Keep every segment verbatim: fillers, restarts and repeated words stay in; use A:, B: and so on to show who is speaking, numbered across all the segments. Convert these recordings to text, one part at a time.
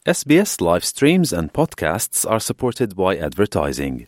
A: S B S live streams and podcasts are supported by advertising.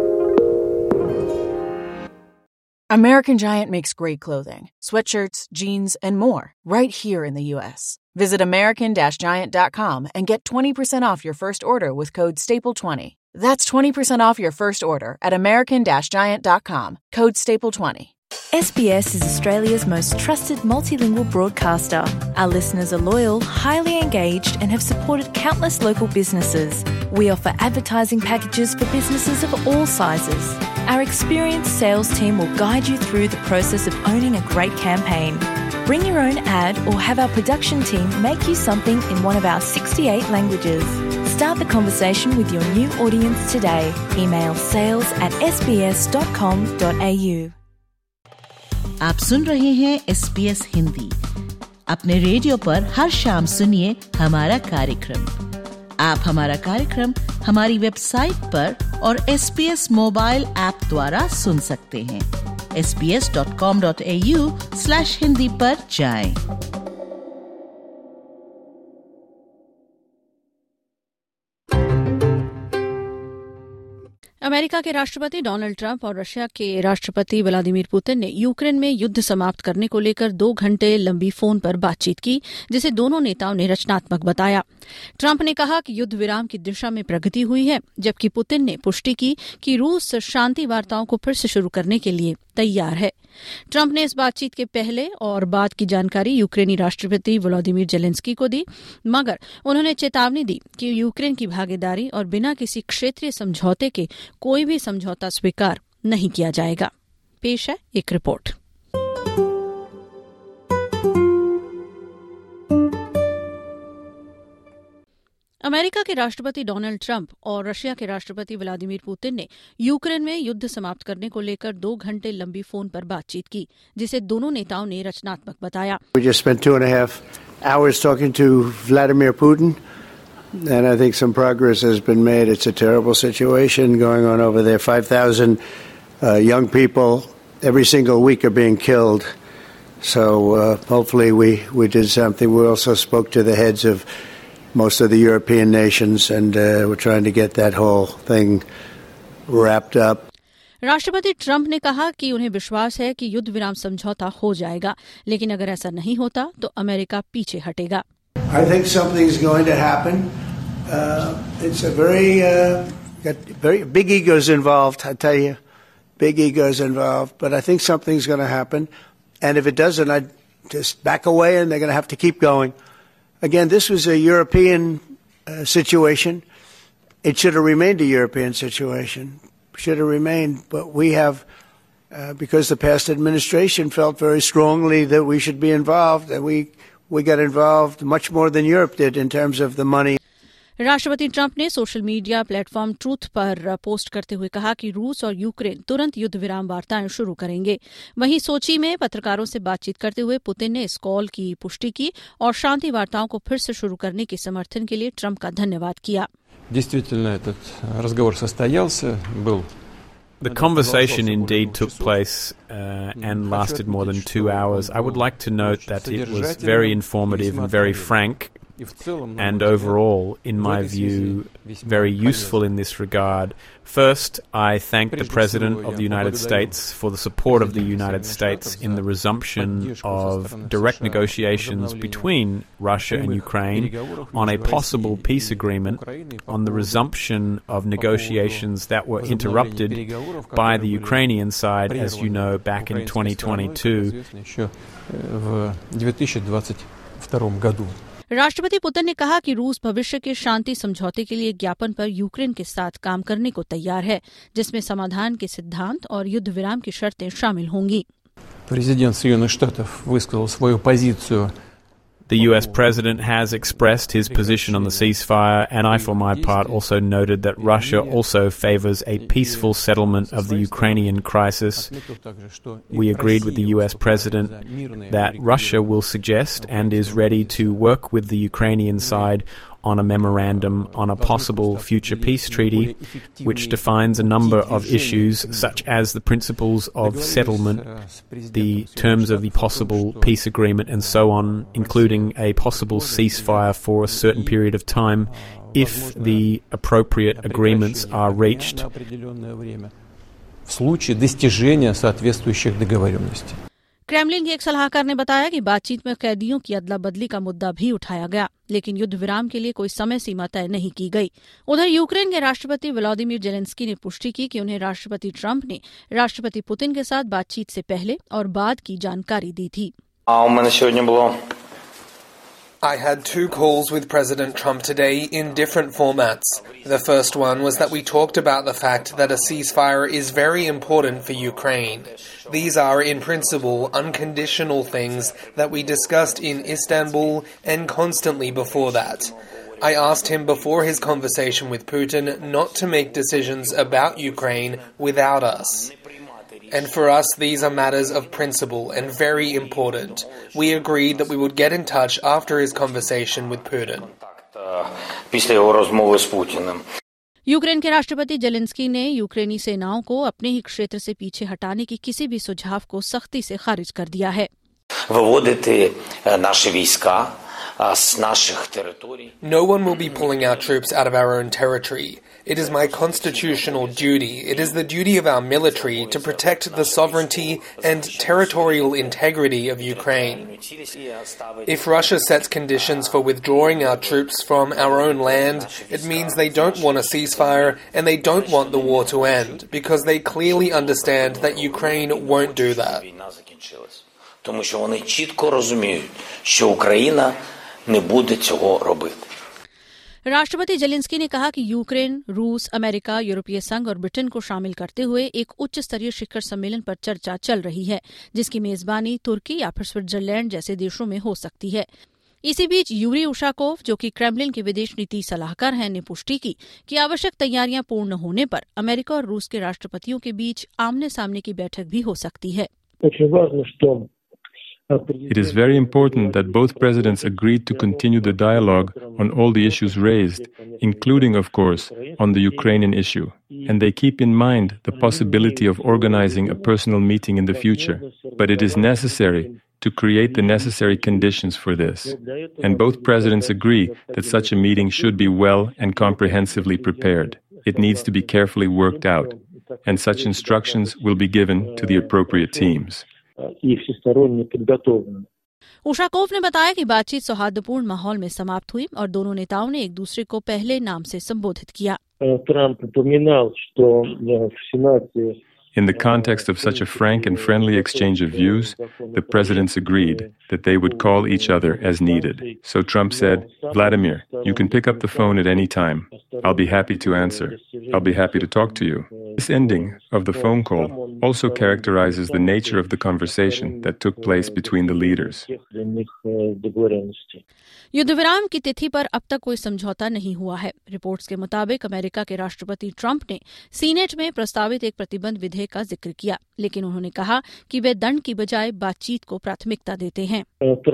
B: American Giant makes great clothing, sweatshirts, jeans, and more right here in the U S. Visit American Giant dot com and get twenty percent off your first order with code staple twenty. That's twenty percent off your first order at American Giant dot com, code staple twenty.
C: S B S is Australia's most trusted multilingual broadcaster. Our listeners are loyal, highly engaged, and have supported countless local businesses. We offer advertising packages for businesses of all sizes. Our experienced sales team will guide you through the process of owning a great campaign. Bring your own ad or have our production team make you something in one of our sixty-eight languages. Start the conversation with your new audience today. Email sales at s b s dot com dot a u.
D: आप सुन रहे हैं S B S Hindi. अपने radio पर हर शाम सुनिए हमारा कार्यक्रम। आप हमारा कार्यक्रम हमारी वेबसाइट पर और S B S mobile app द्वारा सुन सकते हैं। S B S dot com dot A U slash Hindi पर जाएं।
E: अमेरिका के राष्ट्रपति डोनाल्ड ट्रंप और रशिया के राष्ट्रपति व्लादिमीर पुतिन ने यूक्रेन में युद्ध समाप्त करने को लेकर दो घंटे लंबी फोन पर बातचीत की, जिसे दोनों नेताओं ने रचनात्मक बताया। ट्रंप ने कहा कि युद्ध विराम की दिशा में प्रगति हुई है, जबकि पुतिन ने पुष्टि की कि रूस शांति वार्ताओं को फिर से शुरू करने के लिए तैयार है। ट्रंप ने इस बातचीत के पहले और बाद की जानकारी यूक्रेनी राष्ट्रपति वोलोदिमीर जेलेंस्की को दी, मगर उन्होंने चेतावनी दी कि यूक्रेन की भागीदारी और बिना किसी क्षेत्रीय समझौते के कोई भी समझौता स्वीकार नहीं किया जाएगा। पेश है एक रिपोर्ट। अमेरिका के राष्ट्रपति डोनाल्ड ट्रंप और रशिया के राष्ट्रपति व्लादिमीर पुतिन ने यूक्रेन में युद्ध समाप्त करने को लेकर दो घंटे लंबी फोन पर बातचीत की, जिसे दोनों नेताओं ने रचनात्मक बताया।
F: We just spent two and a half hours talking to Vladimir Putin, and I think some progress has been made. It's a terrible situation going on over there. five thousand uh, young people every single week are being killed. So uh, hopefully we, we did something. We also spoke to the heads of most of the European nations, and uh, we're trying to get that whole thing wrapped up.
E: राष्ट्रपति Trump ने कहा कि उन्हें विश्वास है कि युद्ध विराम समझौता हो जाएगा, लेकिन अगर ऐसा नहीं होता तो अमेरिका पीछे हटेगा।
F: I think something's going to happen. Uh, it's a very, uh, got very big egos involved, I tell you. Big egos involved, but I think something's going to happen. And if it doesn't, I'd just back away and they're going to have to keep going. Again, this was a European uh, situation. It should have remained a European situation. Should have remained, but we have, uh, because the past administration felt very strongly that we should be involved, and we we got involved much more than Europe did in terms of the money.
E: राष्ट्रपति Trump ने social media platform Truth पर post करते हुए कहा कि रूस और Ukraine तुरंत युद्ध विराम वार्ताएं शुरू करेंगे। वहीं सोची में पत्रकारों से बातचीत करते हुए पुतिन ने इस कॉल की पुष्टि की और शांति वार्ताओं को फिर से शुरू करने के समर्थन के लिए ट्रंप का धन्यवाद किया।
G: Действительно, этот разговор состоялся, был.
H: The conversation indeed took place uh, and lasted more than two hours. I would like to note that it was very informative and very frank, and overall, in my view, very useful in this regard. First, I thank the President of the United States for the support of the United States in the resumption of direct negotiations between Russia and Ukraine on a possible peace agreement, on the resumption of negotiations that were interrupted by the Ukrainian side, as you know, back in twenty twenty-two.
E: राष्ट्रपति Putin ने कहा कि रूस भविष्य के शांति समझौते के लिए ज्ञापन पर यूक्रेन के साथ काम करने को तैयार है, जिसमें समाधान के सिद्धांत और युद्ध विराम की शर्तें शामिल होंगी।
G: Президент Соединенных Штатов высказал свою позицию.
H: The U S President has expressed his position on the ceasefire, and I, for my part, also noted that Russia also favors a peaceful settlement of the Ukrainian crisis. We agreed with the U S President that Russia will suggest and is ready to work with the Ukrainian side on a memorandum on a possible future peace treaty, which defines a number of issues such as the principles of settlement, the terms of the possible peace agreement, and so on, including a possible ceasefire for a certain period of time if the appropriate agreements are reached.
G: В случае достижения соответствующих договоренностей.
E: Kremlin के एक सलाहकार ने बताया कि बातचीत में कैदियों की अदला बदली का मुद्दा भी उठाया गया, लेकिन युद्ध विराम के लिए कोई समय सीमा तय नहीं की गई। उधर यूक्रेन के राष्ट्रपति व्लादिमीर जेलेंस्की ने पुष्टि की कि उन्हें राष्ट्रपति ट्रंप ने राष्ट्रपति पुतिन के साथ बातचीत से पहले और बाद की जानकारी दी थी।
I: I had two calls with President Trump today in different formats. The first one was that we talked about the fact that a ceasefire is very important for Ukraine. These are, in principle, unconditional things that we discussed in Istanbul and constantly before that. I asked him before his conversation with Putin not to make decisions about Ukraine without us. And for us, these are matters of principle and very important. We agreed that we would get in touch after his conversation with Putin.
E: Ukraine के राष्ट्रपति Zelensky ने यूक्रेनी सेनाओं को अपने ही क्षेत्र से पीछे हटाने की किसी भी सुझाव को सख्ती से खारिज कर दिया है।
I: No one will be pulling our troops out of our own territory. It is my constitutional duty. It is the duty of our military to protect the sovereignty and territorial integrity of Ukraine. If Russia sets conditions for withdrawing our troops from our own land, it means they don't want a ceasefire and they don't want the war to end, because they clearly understand that Ukraine won't do that.
J: Тому що вони чітко розуміють, що Україна не буде цього робити.
E: राष्ट्रपति Zelensky ने कहा कि Ukraine, रूस, America, यूरोपीय संघ और Britain को शामिल करते हुए एक उच्च स्तरीय शिखर सम्मेलन पर चर्चा चल रही है, जिसकी मेजबानी तुर्की या फिर स्विट्जरलैंड जैसे देशों में हो सकती है। इसी बीच यूरी उशाकोव, जो कि क्रेमलिन के विदेश नीति सलाहकार हैं, ने पुष्टि की कि आवश्यक तैयारियां पूर्ण होने पर अमेरिका और रूस के राष्ट्रपतियों के बीच आमने सामने की बैठक भी हो सकती है।
K: It is very important that both presidents agreed to continue the dialogue on all the issues raised, including, of course, on the Ukrainian issue. And they keep in mind the possibility of organizing a personal meeting in the future. But it is necessary to create the necessary conditions for this. And both presidents agree that such a meeting should be well and comprehensively prepared. It needs to be carefully worked out. And such instructions will be given to the appropriate teams.
E: Ushakov ने बताया कि बातचीत सौहार्दपूर्ण माहौल में समाप्त हुई और दोनों नेताओं ने एक दूसरे को पहले नाम से संबोधित किया।
K: In the context of such a frank and friendly exchange of views, the presidents agreed that they would call each other as needed. So Trump said, "Vladimir, you can pick up the phone at any time. I'll be happy to answer. I'll be happy to talk to you." This ending of the phone call also characterizes the nature of the conversation that took place between the leaders.
E: युद्ध विराम की तिथि पर अब तक कोई समझौता नहीं हुआ है। रिपोर्ट्स के मुताबिक अमेरिका के राष्ट्रपति ट्रंप ने सीनेट में प्रस्तावित एक प्रतिबंध विधेयक का जिक्र किया, लेकिन उन्होंने कहा कि वे दंड की बजाय बातचीत को प्राथमिकता देते हैं।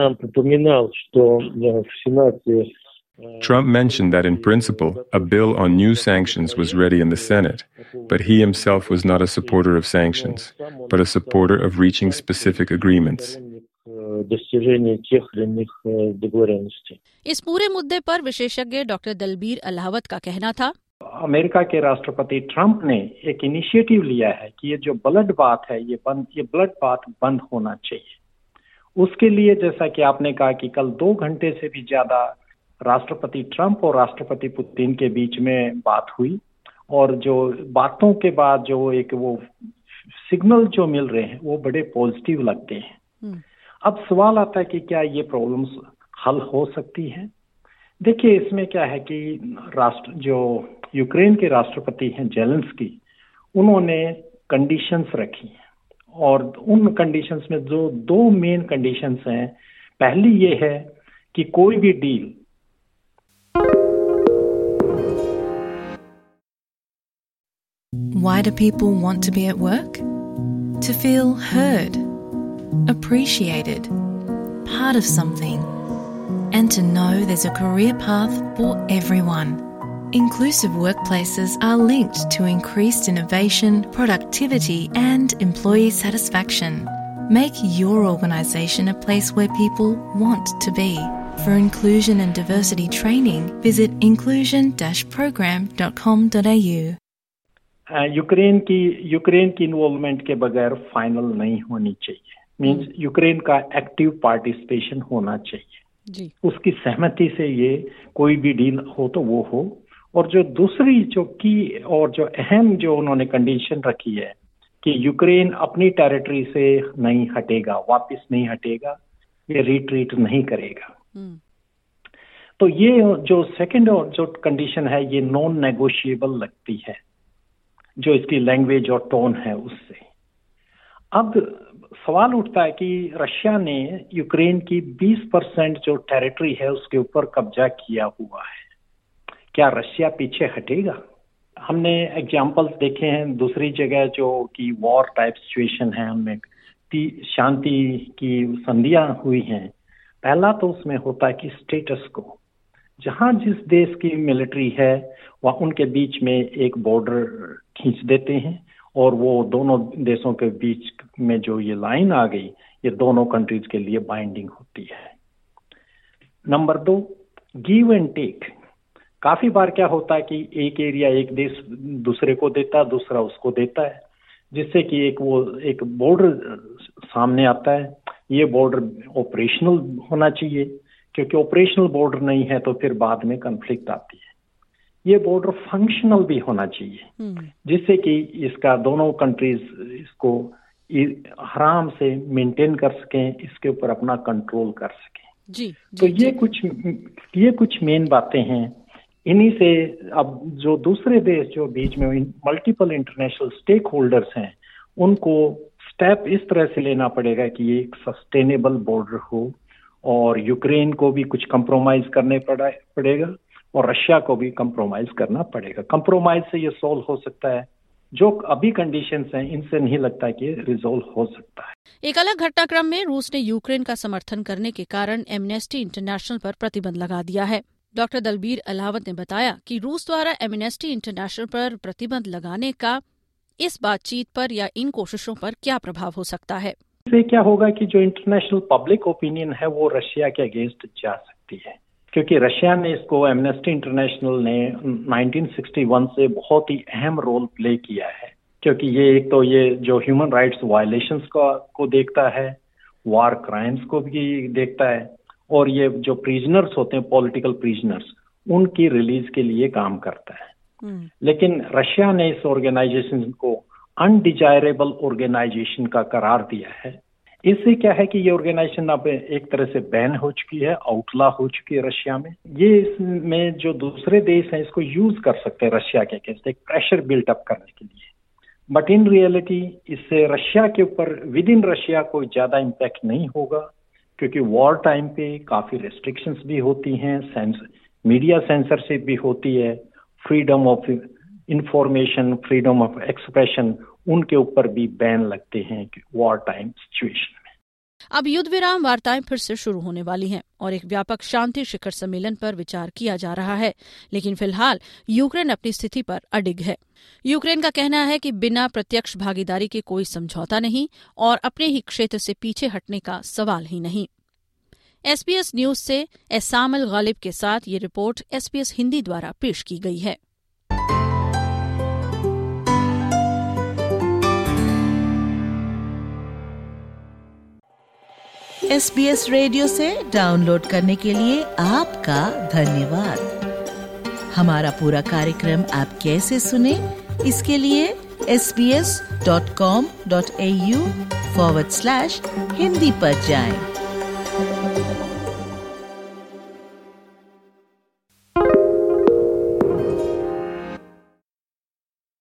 K: Trump mentioned that in principle, a bill on new sanctions was ready in the Senate, but he himself was not a supporter of sanctions, but a supporter of reaching specific agreements.
E: इस पूरे मुद्दे पर विशेषज्ञ doctor Dalbir Ahlawat का कहना था,
L: America के राष्ट्रपति ट्रंप ने एक इनिशिएटिव लिया है कि ये जो ब्लड बात है, ये बंद ये ब्लड बात बंद होना चाहिए। उसके लिए जैसा कि आपने कहा कि कल दो घंटे से भी ज्यादा राष्ट्रपति ट्रंप और राष्ट्रपति पुतिन के बीच में बात हुई, और जो बातों के बाद जो एक वो सिग्नल जो मिल रहे हैं वो बड़े पॉजिटिव लगते हैं। अब सवाल आता है कि क्या ये प्रॉब्लम्स हल हो सकती हैं? देखिए, इसमें क्या है कि राष्ट्र जो यूक्रेन के राष्ट्रपति हैं जेलेंस्की, उन्होंने कंडीशंस रखी हैं, और उन कंडीशंस में जो दो मेन कंडीशंस हैं, पहली ये है कि कोई भी deal
C: Why do people want to be at work? To feel heard, appreciated, part of something, and to know there's a career path for everyone. Inclusive workplaces are linked to increased innovation, productivity, and employee satisfaction. Make your organisation a place where people want to be. For inclusion and diversity training, visit inclusion dash program dot com dot a u.
L: Ukraine की Ukraine की involvement के बगैर final नहीं होनी चाहिए. Means Ukraine का active participation होना चाहिए जी. उसकी सहमति से ये कोई भी डील हो तो वो हो. और जो दूसरी जो की और जो अहम जो उन्होंने कंडीशन रखी है कि यूक्रेन अपनी टेरिटरी से नहीं हटेगा, वापस नहीं हटेगा, ये रिट्रीट नहीं करेगा. तो ये जो सेकंड और जो कंडीशन है ये नॉन नेगोशिएबल लगती है, जो इसकी लैंग्वेज और टोन है उससे. अब सवाल उठता है कि रशिया ने यूक्रेन की बीस परसेंट जो टेरिटरी है उसके ऊपर कब्जा किया हुआ है. क्या रशिया पीछे हटेगा? हमने एग्जाम्पल्स देखे हैं दूसरी जगह जो कि वॉर टाइप सिचुएशन है, उनमें शांति की संधियां हुई हैं. पहला तो उसमें होता है कि स्टेटस को, जहां जिस देश की मिलिट्री है वह उनके बीच में एक बॉर्डर खींच देते हैं और वो दोनों देशों के बीच में जो ये लाइन आ गई ये दोनों कंट्रीज के लिए बाइंडिंग होती है. नंबर दो, गिव एंड टेक. काफी बार क्या होता है कि एक एरिया एक देश दूसरे को देता है, दूसरा उसको देता है, जिससे कि एक वो एक बॉर्डर सामने आता है. ये बॉर्डर ऑपरेशनल होना चाहिए, क्योंकि ऑपरेशनल बॉर्डर नहीं है तो फिर बाद में कॉन्फ्लिक्ट आती है. ये बॉर्डर फंक्शनल भी होना चाहिए, जिससे कि इसका दोनों कंट्रीज इसको आराम से मेंटेन कर सकें, इसके ऊपर अपना कंट्रोल कर सकें. जी, तो जी, ये जी. कुछ ये कुछ मेन बातें हैं. इन्हीं से अब जो दूसरे देश जो बीच में मल्टीपल इंटरनेशनल स्टेक होल्डर्स हैं उनको स्टेप इस तरह से लेना पड़ेगा कि ये एक सस्टेनेबल बॉर्डर हो और यूक्रेन को भी कुछ कंप्रोमाइज करने पड़ा पड़ेगा और रशिया को भी कंप्रोमाइज करना पड़ेगा. कंप्रोमाइज से ये सॉल्व हो सकता है. जो अभी कंडीशंस हैं इनसे नहीं लगता कि रिजोल्व हो सकता है.
E: एक अलग घटनाक्रम में रूस ने यूक्रेन का समर्थन करने के कारण एमनेस्टी इंटरनेशनल पर प्रतिबंध लगा दिया है. डॉक्टर दलबीर अलावत ने बताया कि रूस द्वारा एमनेस्टी इंटरनेशनल पर प्रतिबंध लगाने का इस बातचीत पर या इन कोशिशों पर क्या प्रभाव हो सकता है.
L: इससे क्या होगा कि जो इंटरनेशनल पब्लिक ओपिनियन है वो रशिया के अगेंस्ट जा सकती है, क्योंकि रशिया ने इसको एमनेस्टी इंटरनेशनल ने नाइनटीन सिक्सटी वन से बहुत ही अहम रोल प्ले किया है, क्योंकि ये एक तो ये जो ह्यूमन राइट्स वायलेशंस को, को देखता है, वार क्राइम्स को भी देखता है और ये जो प्रिजनर्स होते हैं पॉलिटिकल प्रिजनर्स उनकी रिलीज के लिए काम करता है. hmm. लेकिन रशिया ने इस ऑर्गेनाइजेशन को अनडिजायरेबल ऑर्गेनाइजेशन का करार दिया है. इससे क्या है कि ये ऑर्गेनाइजेशन अब एक तरह से बैन हो चुकी है, आउटला हो चुकी है रशिया में. ये इसमें जो दूसरे देश हैं इसको यूज कर सकते हैं रशिया के अगेंस्ट एक प्रेशर बिल्ट अप करने के लिए. बट इन रियलिटी इससे रशिया के ऊपर विद इन रशिया कोई ज्यादा इम्पैक्ट नहीं होगा, क्योंकि वॉर टाइम पे काफी रेस्ट्रिक्शंस भी होती हैं, सेंस मीडिया सेंसरशिप भी होती है, freedom of information, freedom of expression, उनके ऊपर भी बैन लगते हैं वॉर टाइम सिचुएशन में.
E: अब युद्ध विराम वार्ताएं फिर से शुरू होने वाली हैं और एक व्यापक शांति शिखर सम्मेलन पर विचार किया जा रहा है, लेकिन फिलहाल यूक्रेन अपनी स्थिति पर अडिग है. यूक्रेन का कहना है कि बिना प्रत्यक्ष भागीदारी के कोई समझौता नहीं और अपने ही क्षेत्र से पीछे हटने का सवाल ही नहीं. एसबीएस न्यूज से एसामल गालिब के साथ ये रिपोर्ट एसबीएस हिंदी द्वारा पेश की गई है.
D: एसबीएस रेडियो से डाउनलोड करने के लिए आपका धन्यवाद. हमारा पूरा कार्यक्रम आप कैसे सुने, इसके लिए S B S dot com dot A U forward slash Hindi पर जाएं.